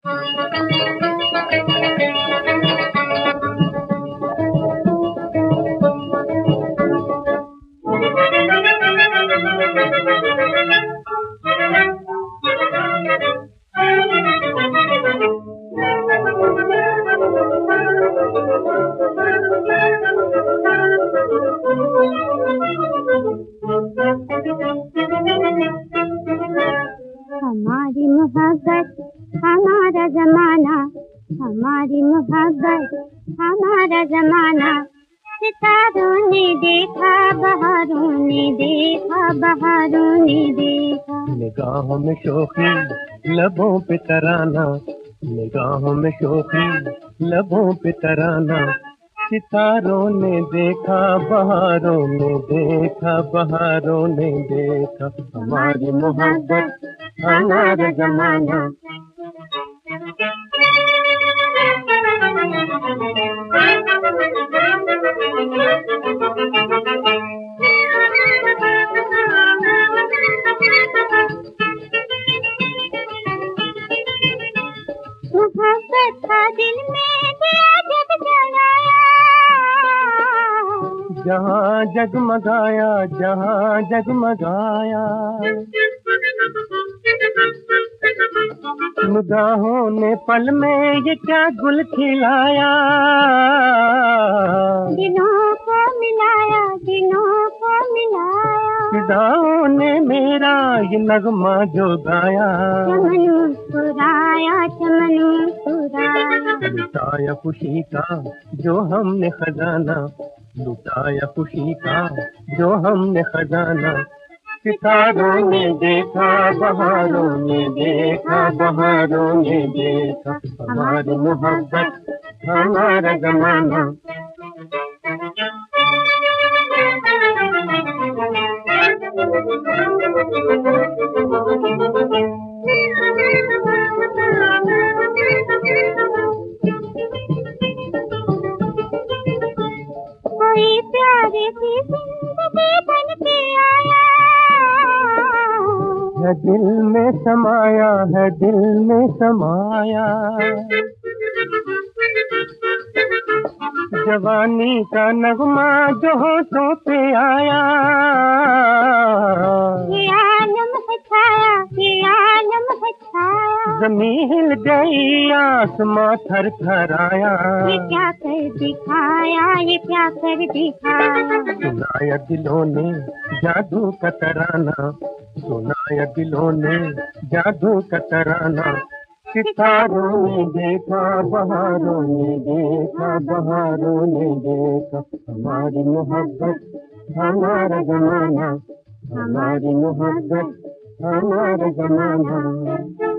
हमारी मोहब्बत हमारा जमाना, हमारी मोहब्बत हमारा जमाना। सितारों ने देखा, बहारों ने देखा, बहारों ने देखा। निगाहों में शोखी, लबों पे तराना, निगाहों में शोखी, लबों पे तराना। सितारों ने देखा, बहारों ने देखा, बहारों ने देखा। हमारी मोहब्बत हमारा जमाना। मोहब्बत का दिल में दिया जब जलाया, जहाँ जगमगाया, जहाँ जगमगाया। निगाहों ने पल में ये क्या गुल खिलाया, दिलों को मिलाया, दिलों को मिलाया। फिदाओं ने मेरा ये नगमा जो गाया, चमन मुस्कुराया, चमन मुस्कुराया। लुटाया खुशी का जो हमने खजाना, लुटाया खुशी का जो हमने खजाना। सितारों ने देखा, बहारों ने देखा, बहारों ने देखा। हमारी मोहब्बत हमारा जमाना। कोई प्यारे सी जिंदगी बन के आया, है दिल में समाया, है दिल में समाया। जवानी का नगमा जो होठों पे आया, ये आलम है छाया, ये आलम है छाया। ज़मीन हिल गई, आसमां थर थर आया। ये क्या कर दिखाया, ये क्या कर दिखाया। सुनाया दिलों ने जादू का तराना, सुनाया दिलों ने जादू का तराना। सितारों ने देखा, बहारों ने देखा, बहारों ने देखा। हमारी मोहब्बत हमारा जमाना, हमारी मोहब्बत हमारा जमाना।